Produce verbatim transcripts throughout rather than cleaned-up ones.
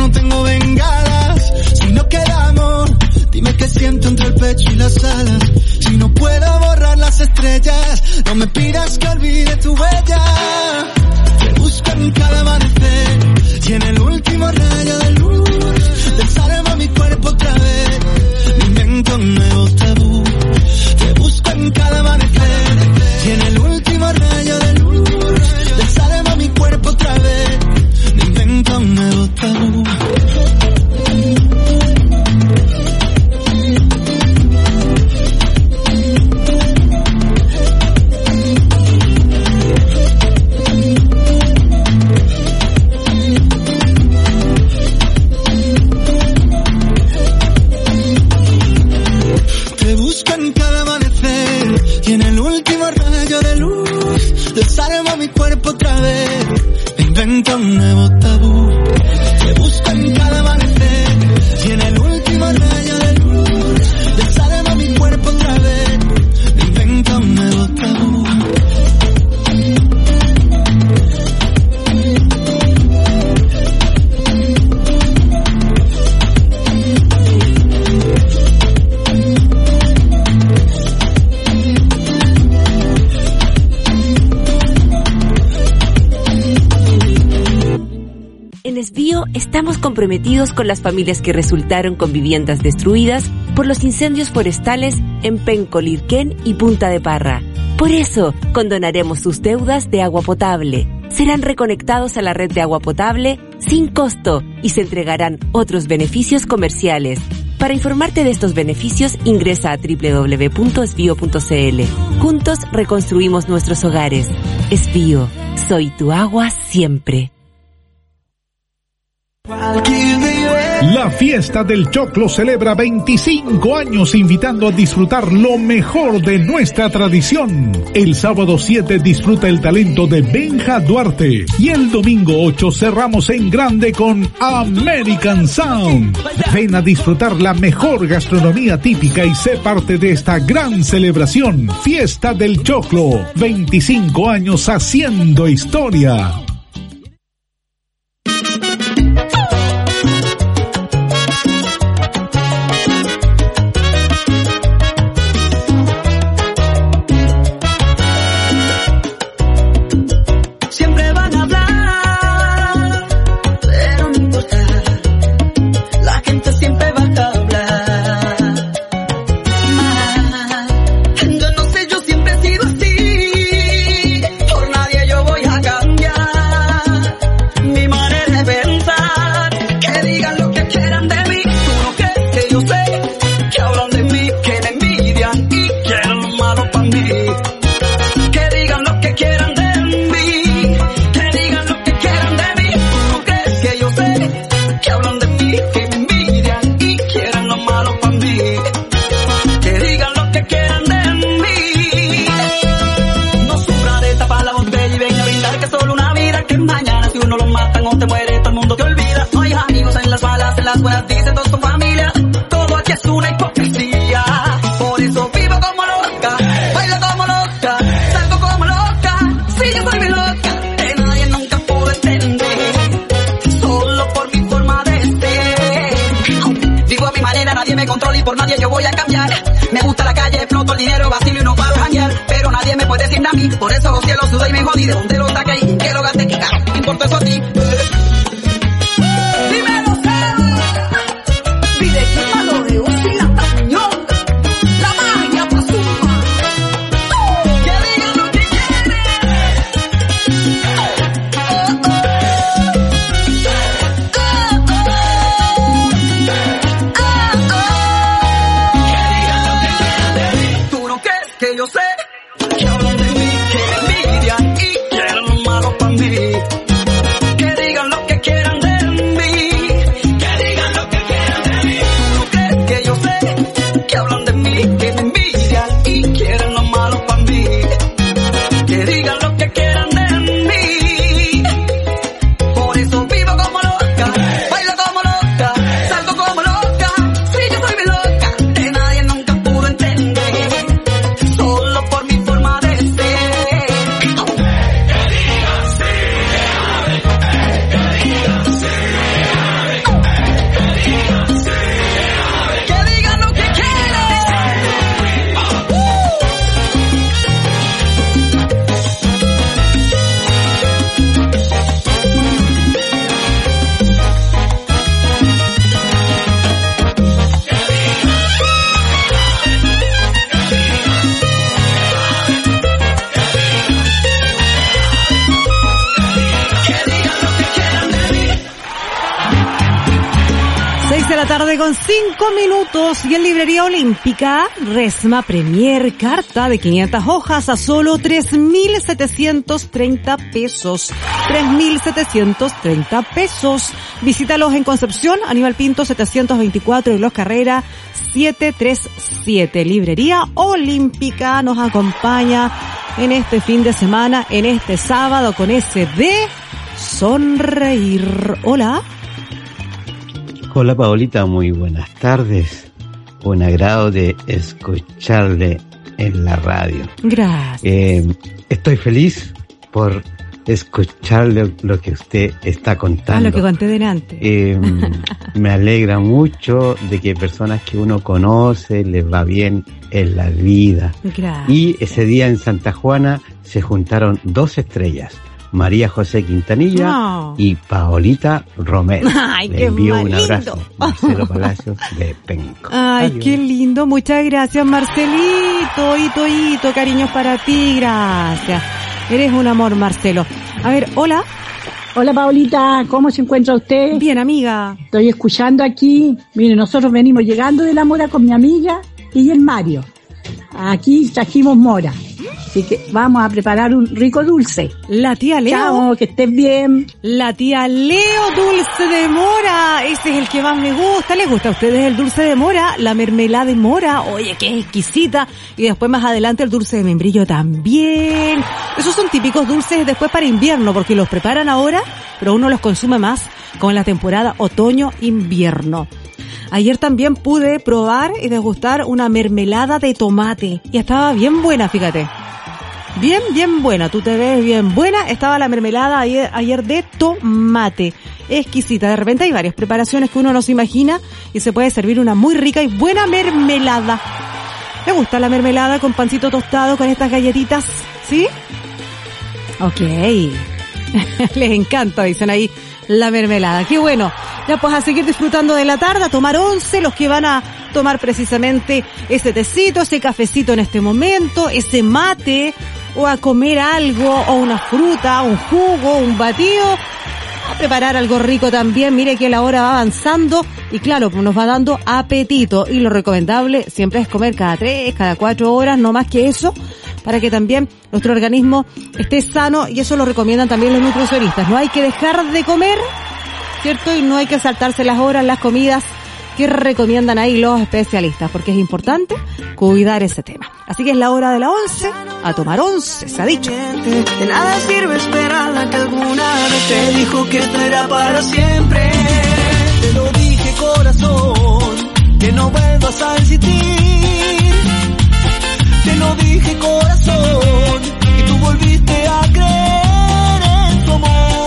no tengo bengalas. Si no queda amor, dime qué siento entre el pecho y las alas. Si no puedo borrar las estrellas, no me pidas que olvide tu huella. Te busco en cada amanecer y en el último rayo de luz desarma mi cuerpo otra vez. Me invento un nuevo tabú. Te busco en cada amanecer y en el último rayo de luz desarma mi cuerpo otra vez. Me invento un nuevo tabú. Desarmo mi cuerpo otra vez, me invento un nuevo tabú. Te busco en cada amanecer y en el último rayo de luz. Desarmo mi cuerpo otra vez, me invento un nuevo tabú. En Esbío estamos comprometidos con las familias que resultaron con viviendas destruidas por los incendios forestales en Penco-Lirquén y Punta de Parra. Por eso, condonaremos sus deudas de agua potable. Serán reconectados a la red de agua potable sin costo y se entregarán otros beneficios comerciales. Para informarte de estos beneficios, ingresa a doble u doble u doble u punto esbío punto c l. Juntos reconstruimos nuestros hogares. Esbío, soy tu agua siempre. La fiesta del choclo celebra veinticinco años invitando a disfrutar lo mejor de nuestra tradición. El sábado siete disfruta el talento de Benja Duarte y el domingo ocho cerramos en grande con American Sound. Ven a disfrutar la mejor gastronomía típica y sé parte de esta gran celebración. Fiesta del Choclo, veinticinco años haciendo historia. Por eso los cielos sudo y me jodí. ¿De dónde lo saqué? ¿Qué lo gasté? ¿Qué carajo te importa eso a ti? Dímelo, pide que malo de Uzi la tañón. La magia pasuma. Que digan lo que quieren. Oh, oh. Oh, oh. Oh, oh. Que digan lo que quieran de mí. Tú no crees que yo sé. Que hablan de mí, que me envidian y quieren lo malo para mí. Que de la tarde con cinco minutos y en Librería Olímpica, Resma Premier Carta de quinientas hojas a solo tres mil setecientos treinta pesos. tres mil setecientos treinta pesos. Visítalos en Concepción, Aníbal Pinto setecientos veinticuatro y Los Carrera setecientos treinta y siete. Librería Olímpica nos acompaña en este fin de semana, en este sábado con ese de sonreír. Hola. Hola Paolita, muy buenas tardes. Un agrado de escucharle en la radio. Gracias. Eh, estoy feliz por escucharle lo que usted está contando. Ah, lo que conté delante. Eh, me alegra mucho de que personas que uno conoce les va bien en la vida. Gracias. Y ese día en Santa Juana se juntaron dos estrellas. María José Quintanilla no. y Paolita Romero. Ay, Le qué envío un lindo. abrazo. Marcelo Palacios de Penco. Ay, Adiós. Qué lindo. Muchas gracias, Marcelito. Hito, hito, cariños para ti. Gracias. Eres un amor, Marcelo. A ver, hola. Hola, Paolita. ¿Cómo se encuentra usted? Bien, amiga. Estoy escuchando aquí. Mire, nosotros venimos llegando de la Mora con mi amiga y el Mario. Aquí trajimos mora. Así que vamos a preparar un rico dulce. La tía Leo. Chao, que estés bien. La tía Leo, dulce de mora. Ese es el que más me gusta. ¿Les gusta a ustedes el dulce de mora? La mermelada de mora. Oye, qué exquisita. Y después más adelante el dulce de membrillo también. Esos son típicos dulces después para invierno porque los preparan ahora, pero uno los consume más con la temporada otoño-invierno. Ayer también pude probar y degustar una mermelada de tomate. Y estaba bien buena, fíjate. Bien, bien buena. Tú te ves bien buena. Estaba la mermelada ayer, ayer de tomate. Exquisita. De repente hay varias preparaciones que uno no se imagina y se puede servir una muy rica y buena mermelada. ¿Te gusta la mermelada con pancito tostado, con estas galletitas? ¿Sí? Ok. Les encanta, dicen ahí, la mermelada. Qué bueno. Ya pues a seguir disfrutando de la tarde, a tomar once, los que van a tomar precisamente ese tecito, ese cafecito en este momento, ese mate, o a comer algo, o una fruta, un jugo, un batido, a preparar algo rico también. Mire que la hora va avanzando y claro, pues nos va dando apetito y lo recomendable siempre es comer cada tres, cada cuatro horas, no más que eso, para que también nuestro organismo esté sano y eso lo recomiendan también los nutricionistas. No hay que dejar de comer, ¿cierto? Y no hay que saltarse las horas, las comidas que recomiendan ahí los especialistas, porque es importante cuidar ese tema. Así que es la hora de la once, a tomar once, se ha dicho. De nada sirve esperarla que alguna vez te dijo que esto era para siempre. Te lo dije, corazón, que no vuelvas a insistir. Te lo dije, corazón, y tú volviste a creer en tu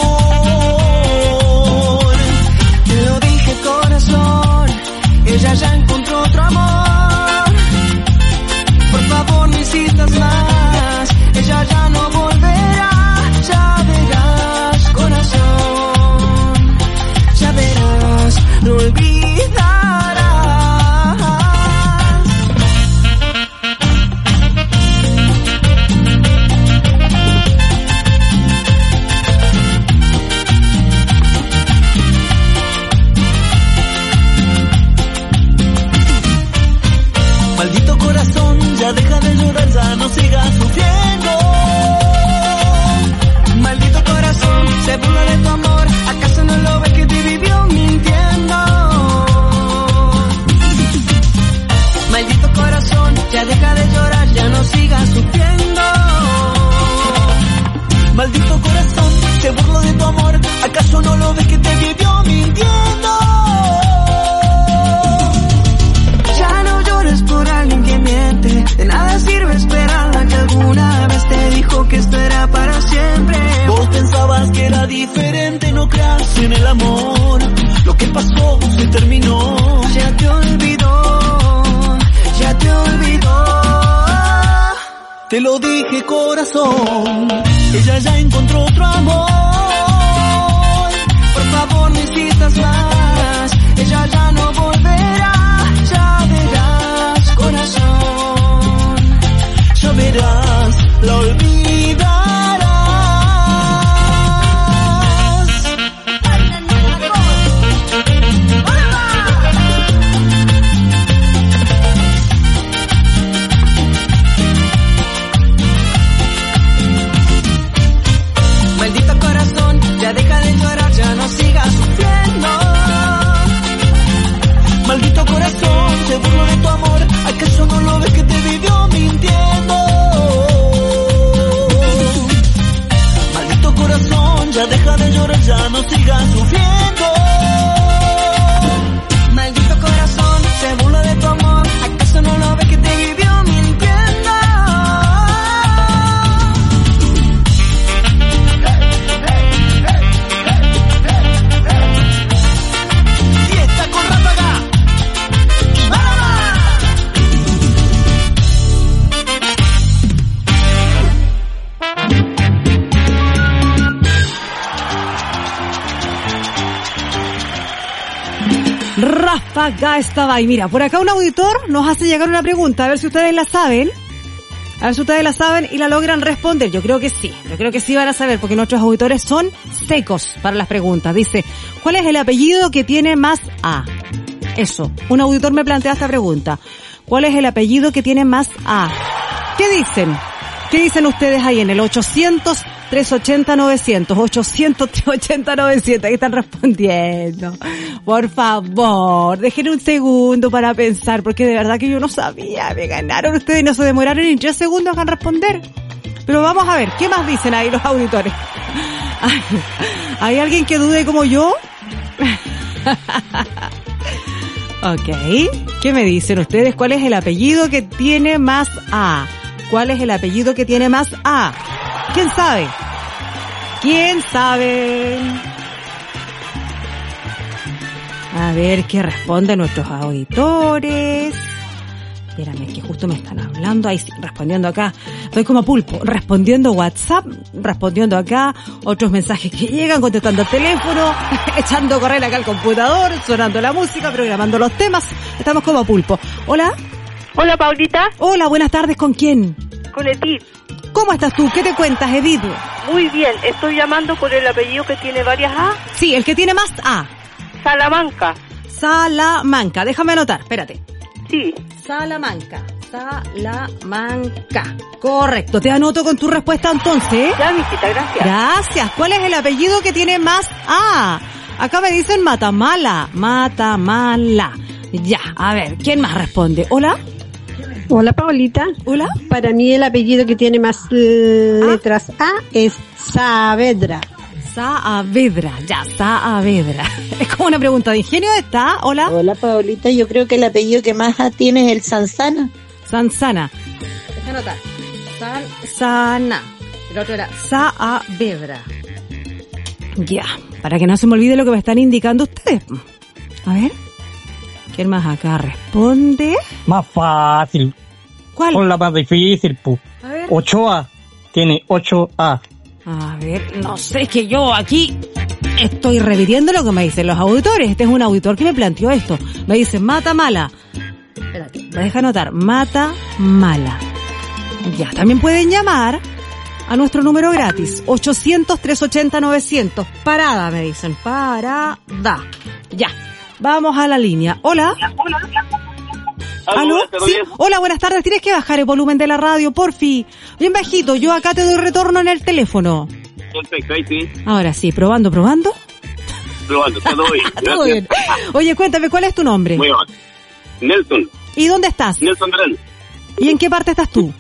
amor. Te lo dije, corazón, ella ya encontró otro amor. Por favor, no insistas más, ella ya no volverá. Ya verás, corazón, ya verás, no olvidarás. Maldito corazón, ya deja de llorar, ya no sigas sufriendo. Maldito corazón, se burla de tu amor, ¿acaso no lo ves que te vivió mintiendo? Maldito corazón, ya deja de llorar, ya no sigas sufriendo. Maldito corazón, se burla de tu amor, ¿acaso no lo ves que te vivió mintiendo? Ya no llores por alguien que miente, de nada sirve esperarla que alguna vez te dijo que esto era para siempre. Vos pensabas que era diferente, no creas en el amor, lo que pasó se terminó. Ya te olvidó, ya te olvidó. Te lo dije, corazón, ella ya encontró otro amor. Por favor, no insistas más, ella ya no volverá. Ya verás, corazón, ya verás, la olvidarás. Ráfaga estaba ahí. Mira, por acá un auditor nos hace llegar una pregunta, a ver si ustedes la saben. A ver si ustedes la saben y la logran responder. Yo creo que sí, yo creo que sí van a saber, porque nuestros auditores son secos para las preguntas. Dice, ¿cuál es el apellido que tiene más A? Eso, un auditor me plantea esta pregunta. ¿Cuál es el apellido que tiene más A? ¿Qué dicen? ¿Qué dicen ustedes ahí en el ochocientos, trescientos ochenta, novecientos? ochocientos, trescientos ochenta, novecientos. Ahí están respondiendo. Por favor, dejen un segundo para pensar, porque de verdad que yo no sabía. Me ganaron ustedes, no se demoraron ni tres segundos en responder. Pero vamos a ver, ¿qué más dicen ahí los auditores? ¿Hay alguien que dude como yo? Ok. ¿Qué me dicen ustedes? ¿Cuál es el apellido que tiene más A? ¿Cuál es el apellido que tiene más A? ¿Quién sabe? ¿Quién sabe? A ver qué responden nuestros auditores. Espérame, que justo me están hablando. Ahí sí, respondiendo acá. Estoy como pulpo. Respondiendo WhatsApp, respondiendo acá. Otros mensajes que llegan, contestando el teléfono, echando a correr acá al computador, sonando la música, programando los temas. Estamos como pulpo. Hola. Hola, Paulita. Hola, buenas tardes. ¿Con quién? Con Edith. ¿Cómo estás tú? ¿Qué te cuentas, Edith? Muy bien. Estoy llamando por el apellido que tiene varias A. Sí, el que tiene más A. Salamanca. Salamanca. Déjame anotar. Espérate. Sí. Salamanca. Salamanca. Correcto. Te anoto con tu respuesta entonces. Ya, mijita, gracias. Gracias. ¿Cuál es el apellido que tiene más A? Acá me dicen Matamala. Matamala. Ya. A ver, ¿quién más responde? ¿Hola? Hola, Paulita. Hola. Para mí el apellido que tiene más eh, ¿Ah? letras A es Saavedra. Saavedra, ya, Saavedra. Es como una pregunta de ingenio esta. Hola. Hola, Paulita. Yo creo que el apellido que más A tiene es el Sanzana. Sanzana. Deja anotar. Sanzana. El otro era Saavedra. Ya, para que no se me olvide lo que me están indicando ustedes. A ver. ¿Quién más acá responde? Más fácil. ¿Cuál? Con la más difícil, pu. A ver. Ochoa tiene ocho A. A ver, no sé, es que yo aquí estoy repitiendo lo que me dicen los auditores. Este es un auditor que me planteó esto. Me dice Matamala. Espérate, me deja anotar. Matamala. Ya, también pueden llamar a nuestro número gratis. ochocientos, trescientos ochenta, novecientos. Parada, me dicen. Parada. Ya. Vamos a la línea. Hola. ¿Aló? ¿Sí? Hola, buenas tardes. Tienes que bajar el volumen de la radio, porfi. Bien bajito. Yo acá te doy retorno en el teléfono. Perfecto, ahí sí. Ahora sí. ¿Probando, probando? Probando, todo bien. Todo bien. Oye, cuéntame, ¿cuál es tu nombre? Muy bien. Nelson. ¿Y dónde estás? Nelson Durán. ¿Y en qué parte estás tú?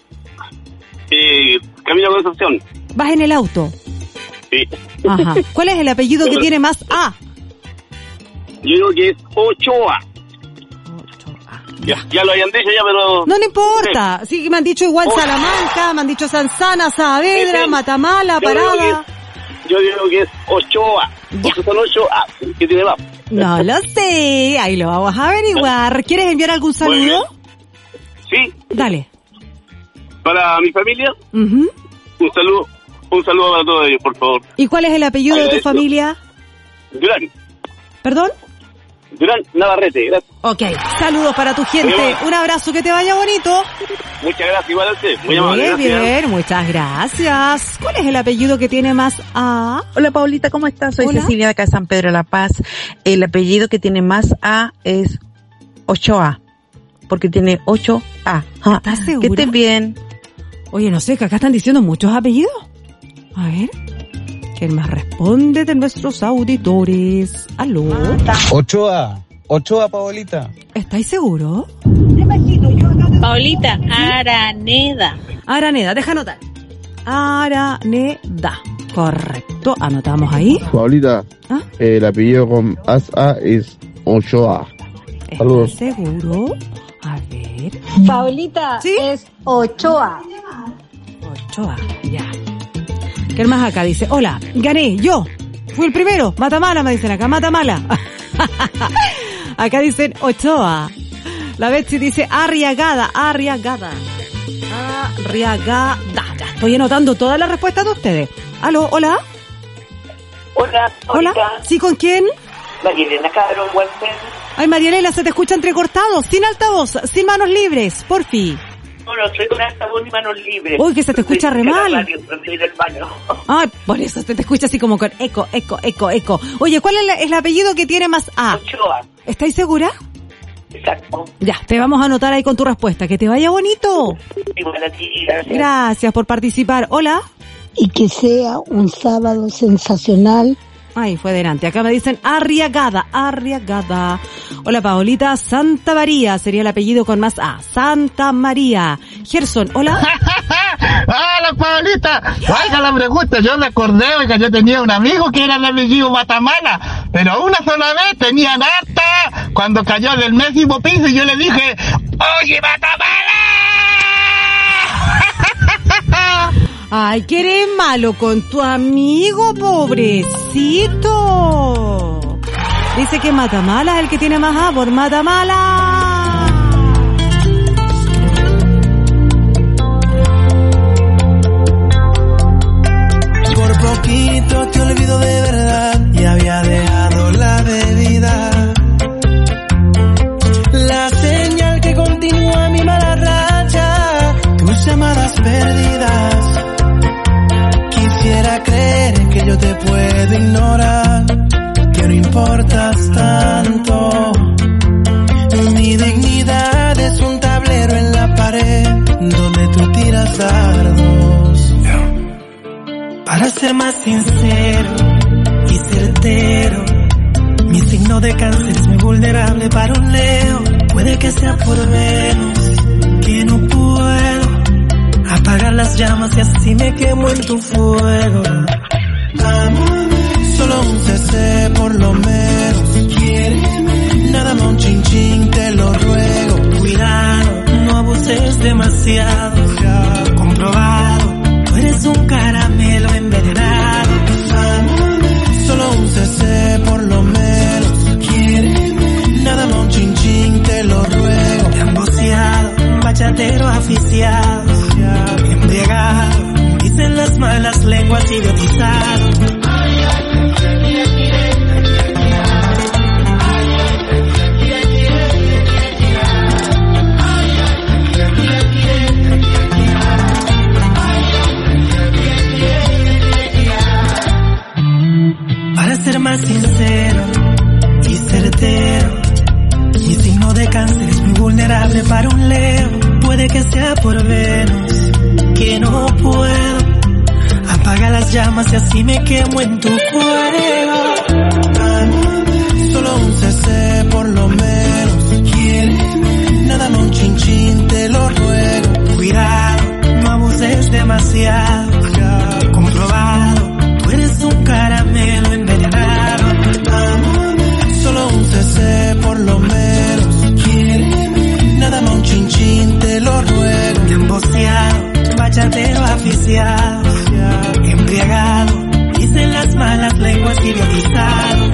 Eh, camino a Concepción. ¿Vas en el auto? Sí. Ajá. ¿Cuál es el apellido que tiene más A? Yo creo que es Ochoa. Ochoa. Ya, ya lo habían dicho ya, pero... No, no importa. Sí, sí me han dicho igual Ochoa. Salamanca, me han dicho Sanzana, Saavedra, sí, Matamala, yo Parada. Creo es, yo digo que es Ochoa. Ya. Porque son ocho A. ¿Qué tiene más? No lo sé. Ahí lo vamos a averiguar. ¿Quieres enviar algún saludo? Sí. Dale. Para mi familia, uh-huh. un saludo un saludo para todos ellos, por favor. ¿Y cuál es el apellido Agradezco. de tu familia? Durán. ¿Perdón? Durán Navarrete, gracias. Ok, saludos para tu gente. Un abrazo, que te vaya bonito. Muchas gracias, igual a usted. Muy amable, bien, gracias. Bien, muchas gracias. ¿Cuál es el apellido que tiene más A? Hola, Paulita, ¿cómo estás? Soy Hola. Cecilia de acá de San Pedro de la Paz. El apellido que tiene más A es Ochoa, porque tiene ocho A. ¿Estás segura? Que estés bien. Oye, no sé, que acá están diciendo muchos apellidos. A ver. ¿Quién más responde de nuestros auditores? ¿Aló? Ochoa. Ochoa, Paulita. ¿Estáis seguros? Paulita, Araneda. Araneda, deja anotar. Araneda. Correcto, anotamos ahí. Paulita, ¿Ah? El apellido con A es Ochoa. Saludos. ¿Estás seguro? A ver. Paulita, ¿sí? Es Ochoa. Ochoa, ya. ¿Qué más acá? Dice, hola, gané, yo. Fui el primero. Matamala, me dicen acá, Matamala. Acá dicen Ochoa. La Betsy dice Arriagada, Arriagada. Arriagada. Ya, estoy anotando todas las respuestas de ustedes. ¿Aló? ¿Hola? Hola. ¿Hola? ¿Sí, con quién? María Elena Caro, Walter. Ay, María Elena, se te escucha entrecortado, sin altavoz, sin manos libres, porfi. No, no, estoy con altavoz y manos libres. Uy, que se te escucha re mal. Radio, estoy del baño. Ay, por eso se te escucha así como con eco, eco, eco, eco. Oye, ¿cuál es, la, es el apellido que tiene más A? Ochoa. ¿Estáis segura? Exacto. Ya, te vamos a anotar ahí con tu respuesta. Que te vaya bonito. Igual a ti, gracias. Gracias por participar. Hola. Y que sea un sábado sensacional. Ay, fue delante. Acá me dicen Arriagada, Arriagada. Hola, Paolita. Santa María sería el apellido con más A. Santa María. Gerson, hola. Hola, Paolita. Oiga la pregunta, yo me acordé, oiga, yo tenía un amigo que era el apellido Matamala, pero una sola vez tenían harta cuando cayó del décimo piso y yo le dije, oye, Matamala. Ay, que eres malo con tu amigo, pobrecito. Dice que Matamala es el que tiene más A por Matamala. Por poquito te olvido de verdad y había dejado la bebida. La señal que continúa mi mala racha, tus llamadas perdidas. Quisiera creer que yo te puedo ignorar, que no importas tanto. Mi dignidad es un tablero en la pared donde tú tiras dardos. Para ser más sincero y certero, mi signo de cáncer es muy vulnerable para un Leo. Puede que sea por Venus, que no puedo apagar las llamas y así me quemo en tu fuego. Amame, solo un C C por lo menos. Quiéreme, nada más un chin chin, te lo ruego. Cuidado, no abuses demasiado. Comprobado, tú eres un caramelo envenenado. Amame, solo un C C por lo menos. Quiéreme, nada más un chin chin, te lo ruego. Te han boceado, bachatero aficiado. Embriagado, dicen las malas lenguas, idiotizado. Para ser más sincero y certero, mi signo de cáncer es muy vulnerable para un Leo. Puede que sea por Venus, que no puedo apagar las llamas y así me quemo en tu fuego. Amame, solo un C C por lo menos. Quiéreme, nada más un chin chin, te lo ruego. Cuidado, no abuses demasiado. Comprobado, tú eres un caramelo envenenado. Amame, solo un C C por lo menos. Quiéreme, nada más un chin chin, te lo ruego. Me han boceado, bachatero aficiado. Embriagado, dicen las malas lenguas, idiotizado.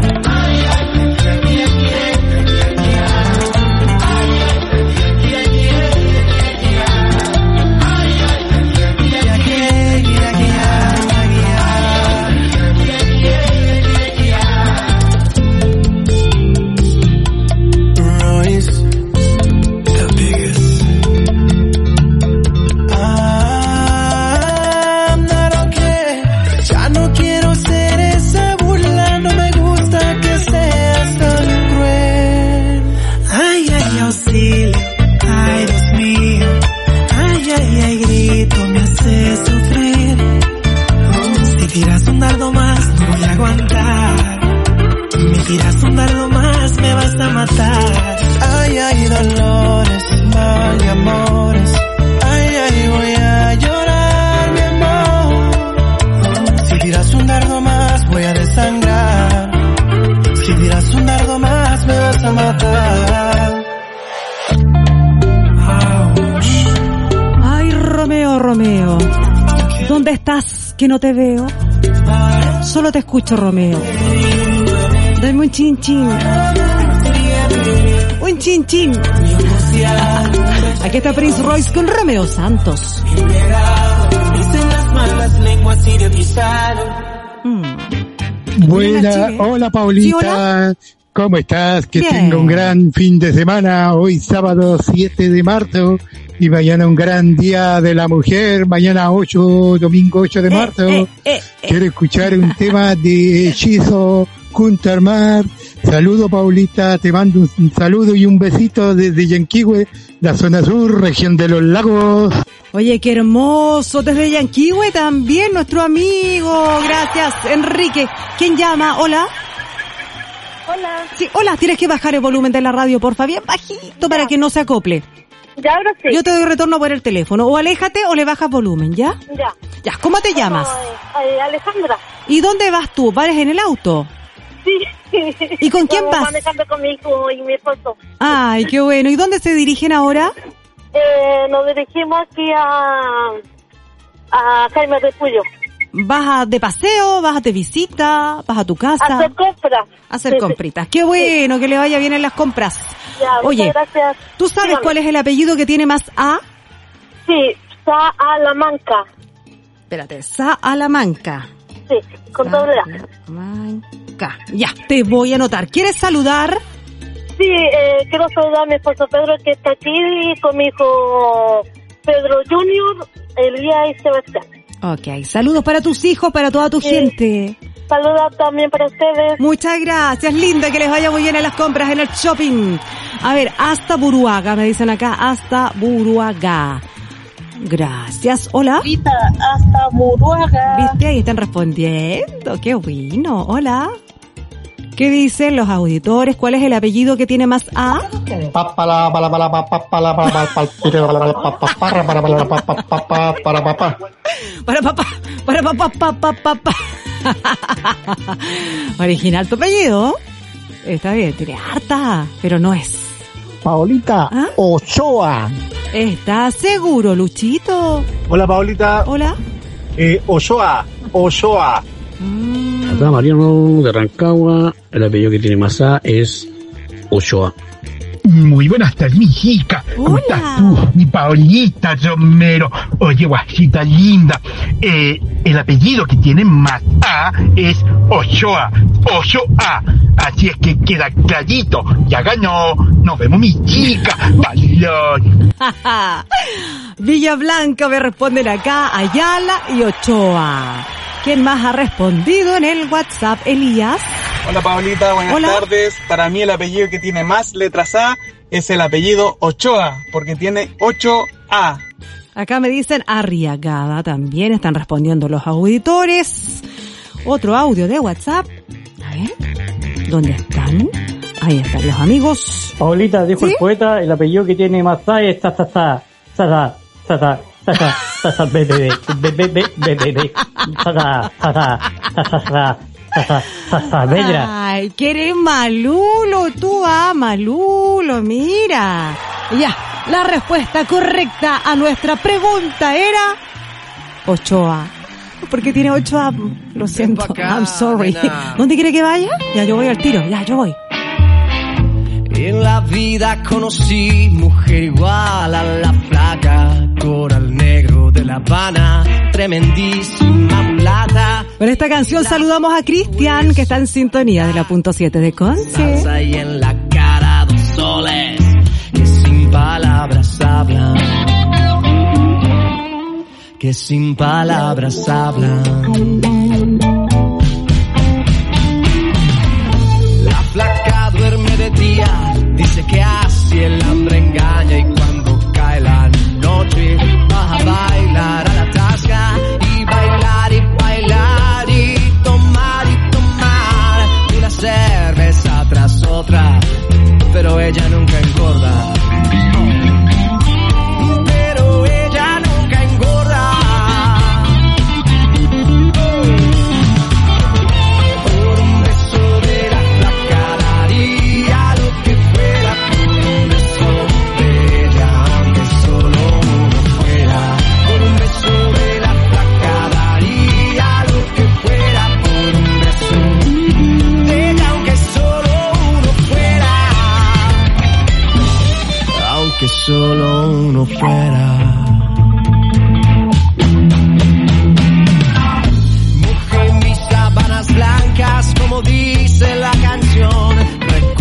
Tiras un dardo más, me vas a matar. Ay, ay, dolores, mal y amores. Ay, ay, voy a llorar, mi amor. Si tiras un dardo más, voy a desangrar. Si tiras un dardo más, me vas a matar. Ay, Romeo, Romeo. ¿Dónde estás que no te veo? Solo te escucho, Romeo. Dame un chin chin. Un chin chin. Aquí está Prince Royce con Romeo Santos. Mm. Buena, hola Paulita. ¿Sí, hola? ¿Cómo estás? Que Bien. tenga un gran fin de semana. Hoy sábado siete de marzo y mañana un gran día de la mujer. Mañana ocho, domingo ocho de marzo. Eh, eh, eh. Quiero escuchar un tema de Hechizo Kuntarmar. Saludo, Paulita. Te mando un, un saludo y un besito desde Yanquihue, la zona sur, región de los lagos. Oye, qué hermoso. Desde Yanquihue también, nuestro amigo. Gracias, Enrique. ¿Quién llama? Hola. Hola. Sí, hola. Tienes que bajar el volumen de la radio, porfa, bien bajito para que no se acople. Ya, ahora sí. Yo te doy retorno por el teléfono. O aléjate o le bajas volumen, ¿ya? Ya. Ya, ¿cómo te llamas? Eh, Alejandra. ¿Y dónde vas tú? ¿Vas en el auto? Sí. ¿Y con quién Vamos vas? manejando con mi hijo y mi esposo. Ay, qué bueno. ¿Y dónde se dirigen ahora? Eh, nos dirigimos aquí a, a Jaime de Puyo. ¿Vas a de paseo? ¿Vas a de visita? ¿Vas a tu casa? A hacer compras. A hacer Sí, sí. compritas. Qué bueno, que le vaya bien en las compras. Ya, Oye, muchas gracias. ¿tú sabes Dígame. cuál es el apellido que tiene más A? Sí, Salamanca. Espérate, Salamanca. Sí, con doble A. Salamanca. Ya, te voy a anotar. ¿Quieres saludar? Sí, eh, quiero saludar a mi esposo Pedro, que está aquí, con mi hijo Pedro Junior, Elías y Sebastián. Ok, saludos para tus hijos, para toda tu Sí. gente. Saludos también para ustedes. Muchas gracias, linda, que les vaya muy bien en las compras, en el shopping. A ver, hasta Buruaga, me dicen acá, hasta Buruaga. Gracias, hola. Vita, hasta Buruaga. ¿Viste? Ahí están respondiendo, qué bueno, hola. ¿Qué dicen los auditores? ¿Cuál es el apellido que tiene más A? Pa, pa, la, pa, la, pa, la, pa, pa, pa, la, pa, pa, pa, pa, pa, pa, pa, para, para, pa, pa, pa, pa, para, papá. Para papá, para papá, papá, papá. Original tu apellido. Está bien, tiene harta, pero no es. Paolita ¿Ah? Ochoa. ¿Estás seguro, Luchito? Hola, Paolita. Hola. Eh, Ochoa, Ochoa. Acá Mariano de Rancagua, el apellido que tiene más A es Ochoa. Muy buenas tardes, mi hija. ¿Cómo estás tú, mi Paulita Romero? Oye, guasita linda. Eh, el apellido que tiene más A es Ochoa. Ochoa. Así es que queda clarito. Ya ganó. Nos vemos, mi chica. Balón. Villa Blanca me responden acá, Ayala y Ochoa. ¿Quién más ha respondido en el WhatsApp? Elías. Hola, Paulita, buenas Hola. tardes. Para mí el apellido que tiene más letras A es el apellido Ochoa, porque tiene ocho A. Acá me dicen Arriagada, también están respondiendo los auditores. Otro audio de WhatsApp. A ver, ¿dónde están? Ahí están los amigos. Paulita, dijo ¿Sí? el poeta, el apellido que tiene más A es Tazazá. Tazá, Tazá, Tazá, Tazá, bebé, bebé, bebé, bebé, Tazá, Tazá, Tazá, Tazá, Tazá, Vedra. Ay, que eres malulo, tú, ah, malulo, mira. Ya, la respuesta correcta a nuestra pregunta era Ochoa. Porque tiene ocho A, lo siento, I'm sorry. ¿Dónde quiere que vaya? Ya, yo voy al tiro, ya, yo voy. En la vida conocí mujer igual a la flaca, coral negro de La Habana, tremendísima mulata. Con esta canción saludamos a Cristian, que está en sintonía de la punto siete de Conce. Salsa y en la cara dos soles que sin palabras hablan, que sin palabras hablan. La flaca duerme de día, dice que así el hambre engaña, y cuando cae la noche va a bailar a la tasca, y bailar y bailar y tomar y tomar una cerveza tras otra, pero ella nunca engorda. Pero ella nunca engorda. Por un beso de la flaca daría lo que fuera, por un beso de ella, aunque solo uno fuera. Por un beso de la flaca daría lo que fuera, por un beso de ella, aunque solo uno fuera. Aunque solo uno fuera. Mujer, mis sábanas blancas, como dice la canción,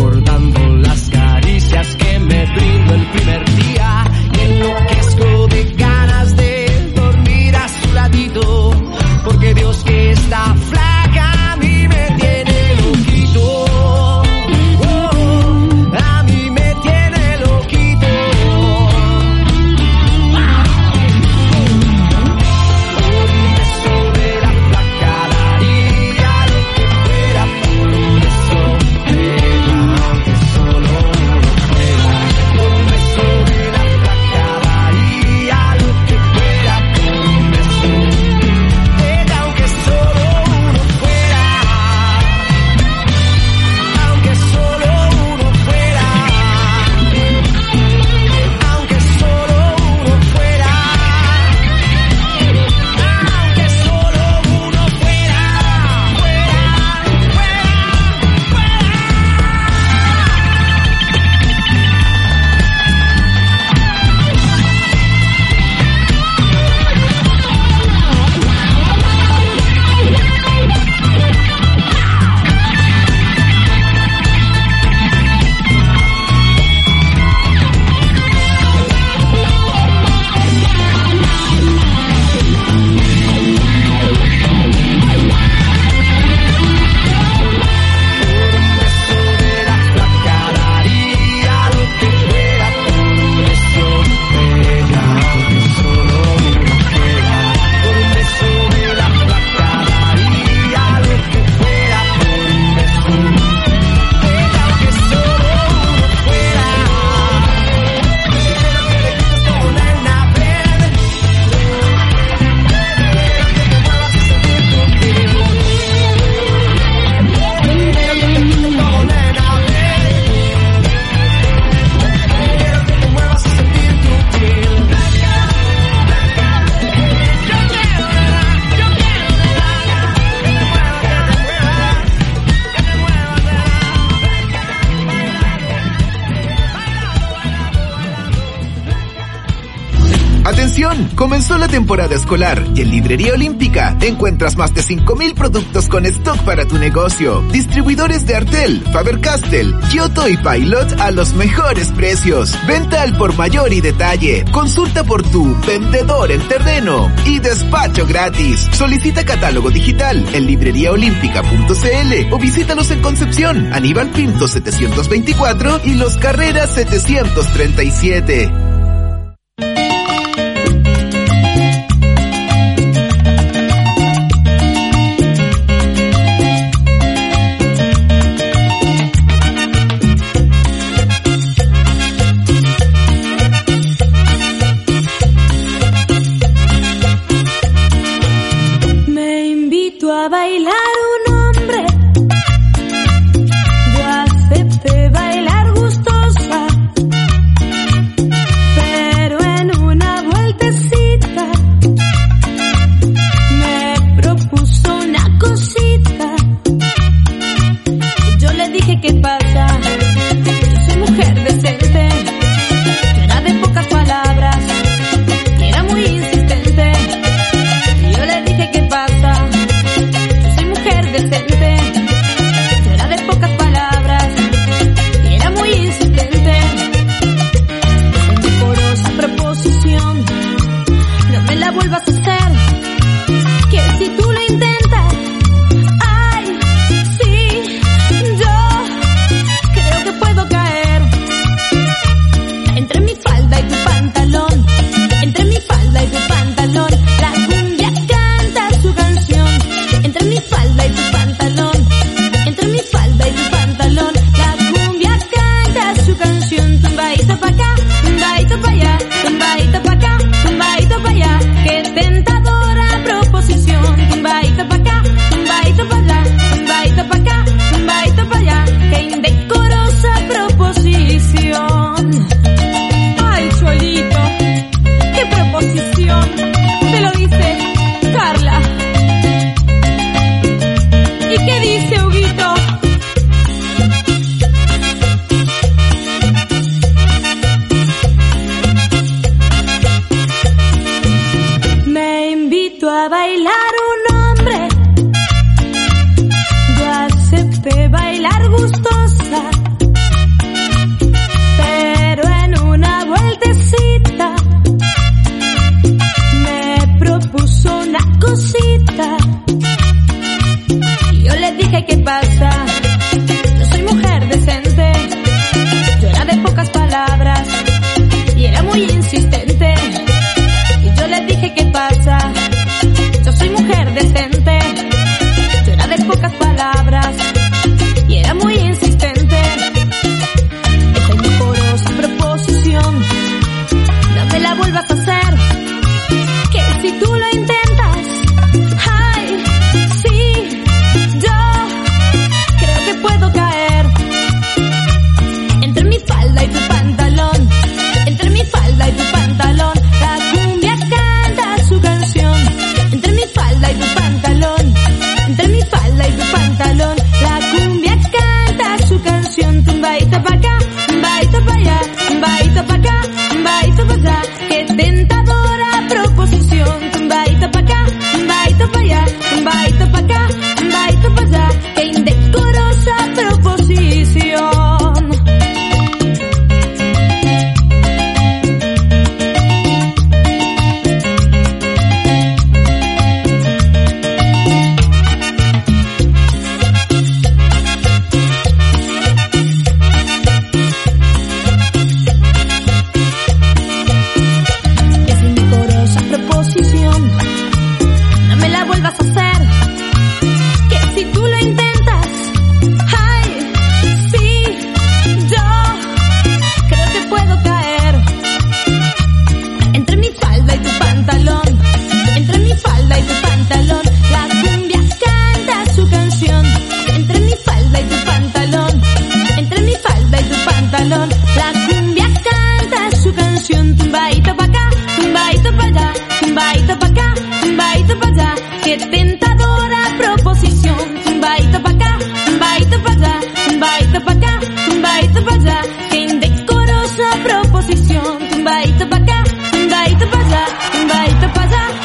Atención, comenzó la temporada escolar y en Librería Olímpica encuentras más de cinco mil productos con stock para tu negocio. Distribuidores de Artel, Faber-Castell, Kyoto y Pilot a los mejores precios. Venta al por mayor y detalle. Consulta por tu vendedor en terreno y despacho gratis. Solicita catálogo digital en librería olímpica punto c l o visítalos en Concepción, Aníbal Pinto setecientos veinticuatro y Los Carreras setecientos treinta y siete. Me invito a bailar un hombre, yo acepté bailar gustosa.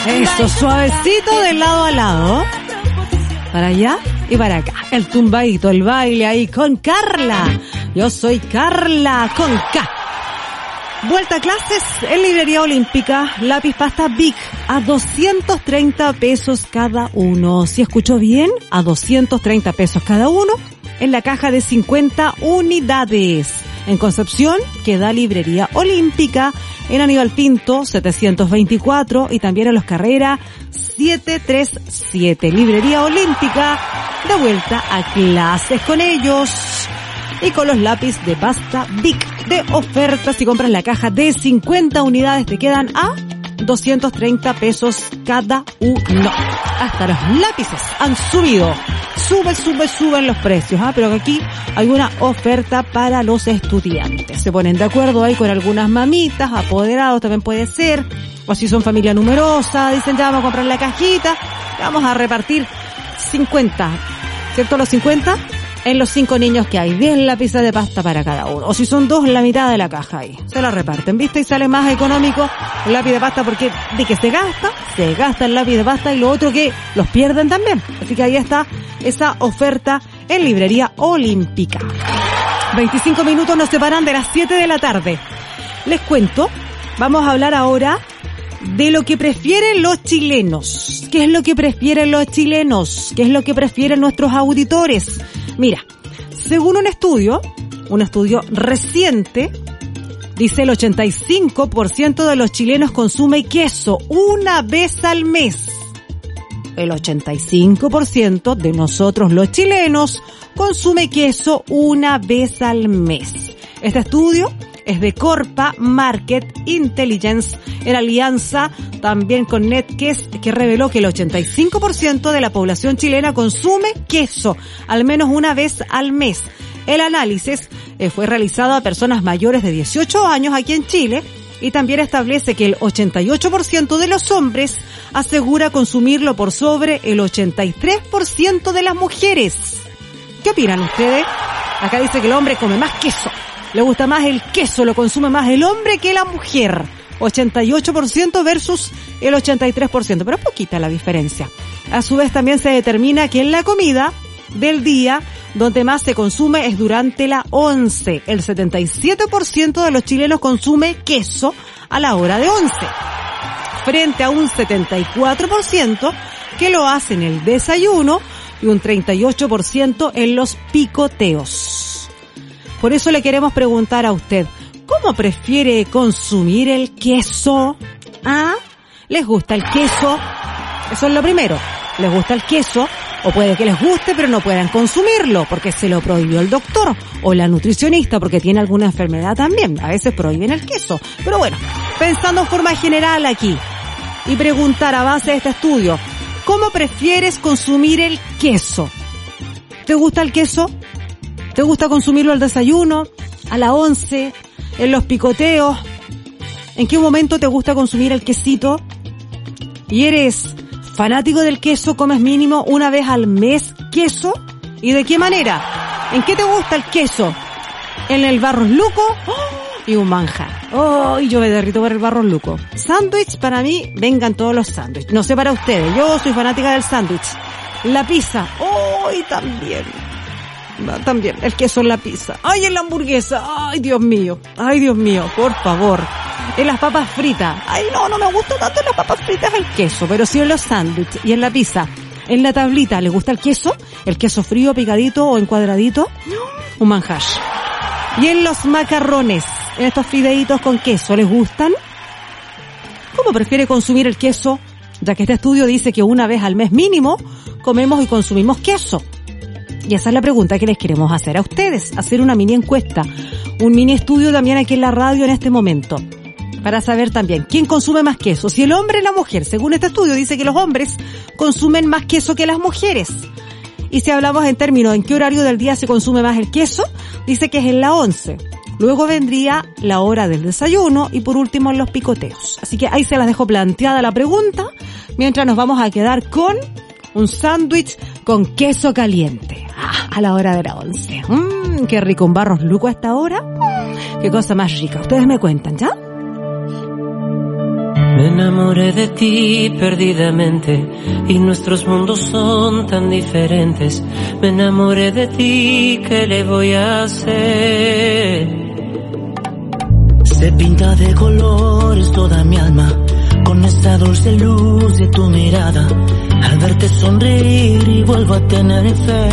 Eso, suavecito de lado a lado. Para allá y para acá. El tumbadito, el baile ahí con Carla. Yo soy Carla con K. Vuelta a clases en Librería Olímpica. Lápiz pasta Bic a doscientos treinta pesos cada uno. Si escuchó bien, a doscientos treinta pesos cada uno en la caja de cincuenta unidades. En Concepción queda Librería Olímpica, en Aníbal Pinto setecientos veinticuatro y también en Los Carrera setecientos treinta y siete. Librería Olímpica, de vuelta a clases con ellos. Y con los lápiz de pasta Bic de oferta, si compras la caja de cincuenta unidades te quedan a doscientos treinta pesos cada uno. Hasta los lápices han subido. Sube, sube, suben los precios, ¿ah? Pero aquí hay una oferta para los estudiantes. Se ponen de acuerdo ahí con algunas mamitas, apoderados también puede ser. O si son familia numerosa, dicen ya vamos a comprar la cajita, vamos a repartir cincuenta, ¿cierto? Los cincuenta en los cinco niños que hay, diez lápices de pasta para cada uno. O si son dos, la mitad de la caja ahí. Se la reparten, ¿viste? Y sale más económico el lápiz de pasta porque de que se gasta, se gasta el lápiz de pasta y lo otro que los pierden también. Así que ahí está esa oferta en Librería Olímpica. veinticinco minutos nos separan de las siete de la tarde. Les cuento, vamos a hablar ahora de lo que prefieren los chilenos. ¿Qué es lo que prefieren los chilenos? ¿Qué es lo que prefieren nuestros auditores? Mira, según un estudio, un estudio reciente, dice el ochenta y cinco por ciento de los chilenos consume queso una vez al mes. El ochenta y cinco por ciento de nosotros los chilenos consume queso una vez al mes. Este estudio es de Corpa Market Intelligence en alianza también con Netques, que reveló que el ochenta y cinco por ciento de la población chilena consume queso al menos una vez al mes. El análisis eh, fue realizado a personas mayores de dieciocho años aquí en Chile y también establece que el ochenta y ocho por ciento de los hombres asegura consumirlo por sobre el ochenta y tres por ciento de las mujeres. ¿Qué opinan ustedes? Acá dice que el hombre come más queso. Le gusta más el queso, lo consume más el hombre que la mujer. ochenta y ocho por ciento versus el ochenta y tres por ciento, pero poquita la diferencia. A su vez también se determina que en la comida del día, donde más se consume es durante la once. El setenta y siete por ciento de los chilenos consume queso a la hora de once, frente a un setenta y cuatro por ciento que lo hace en el desayuno y un treinta y ocho por ciento en los picoteos. Por eso le queremos preguntar a usted, ¿cómo prefiere consumir el queso? ¿Ah? ¿Les gusta el queso? Eso es lo primero. ¿Les gusta el queso? O puede que les guste, pero no puedan consumirlo, porque se lo prohibió el doctor o la nutricionista, porque tiene alguna enfermedad también. A veces prohíben el queso. Pero bueno, pensando en forma general aquí, y preguntar a base de este estudio, ¿cómo prefieres consumir el queso? ¿Te gusta el queso? ¿Te gusta consumirlo al desayuno, a la once, en los picoteos? ¿En qué momento te gusta consumir el quesito? ¿Y eres fanático del queso? ¿Comes mínimo una vez al mes queso? ¿Y de qué manera? ¿En qué te gusta el queso? ¿En el Barros Luco? ¡Oh! Y un manjar. ¡Oh! Y yo me derrito por el Barros Luco. Sándwich, para mí, vengan todos los sándwiches. No sé para ustedes, yo soy fanática del sándwich. La pizza. ¡Oh! Y también... También, el queso en la pizza. ¡Ay, en la hamburguesa! ¡Ay, Dios mío! ¡Ay, Dios mío! Por favor. En las papas fritas. ¡Ay, no, no me gusta tanto en las papas fritas el queso! Pero sí en los sándwiches y en la pizza. En la tablita, ¿le gusta el queso? ¿El queso frío, picadito o en cuadradito? Un manjar. Y en los macarrones, en estos fideitos con queso, ¿les gustan? ¿Cómo prefiere consumir el queso? Ya que este estudio dice que una vez al mes mínimo comemos y consumimos queso. Y esa es la pregunta que les queremos hacer a ustedes, hacer una mini encuesta, un mini estudio también aquí en la radio en este momento, para saber también quién consume más queso, si el hombre o la mujer. Según este estudio dice que los hombres consumen más queso que las mujeres. Y si hablamos en términos en qué horario del día se consume más el queso, dice que es en la once. Luego vendría la hora del desayuno y por último los picoteos. Así que ahí se las dejo planteada la pregunta, mientras nos vamos a quedar con un sándwich con queso caliente. Ah, a la hora de la once. Mmm, qué rico un Barros Luco a esta hora. Qué cosa más rica. Ustedes me cuentan, ¿ya? Me enamoré de ti perdidamente y nuestros mundos son tan diferentes. Me enamoré de ti, ¿qué le voy a hacer? Se pinta de colores toda mi alma con esta dulce luz de tu mirada. Al verte sonreír y vuelvo a tener fe.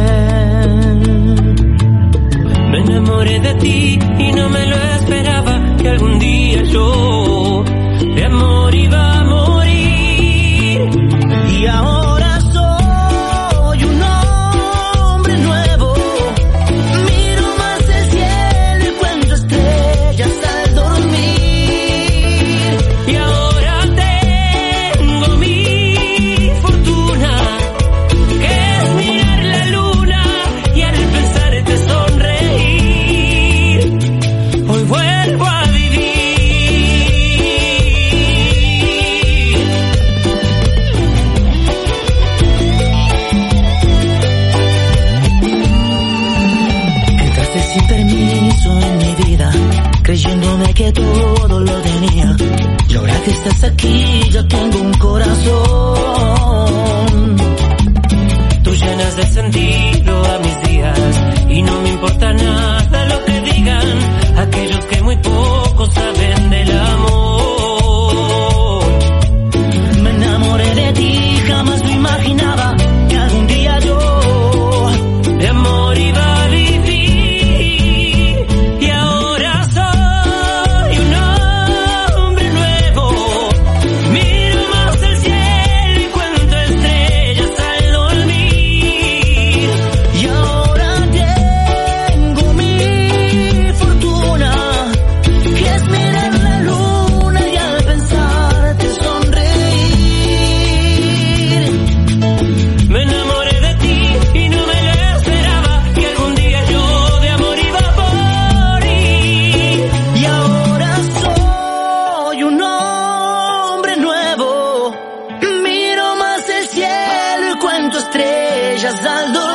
Me enamoré de ti y no me lo esperaba, que algún día yo de amor iba a morir. Y ahora soy un hombre nuevo. Miro más el cielo y cuento estrellas al dormir. Y ahora tengo mi fortuna, que es mirar la luna y al pensarte sonreír. Hoy vuelvo a sin permiso en mi vida, creyéndome que todo lo tenía. Y ahora que estás aquí ya tengo un corazón. Tú llenas de sentido a mis días y no me importa nada lo que digan aquellos que muy poco saben del amor. Me enamoré de ti, jamás me imaginaba que algún día yo de amor iba a vivir. estrellas al dormir.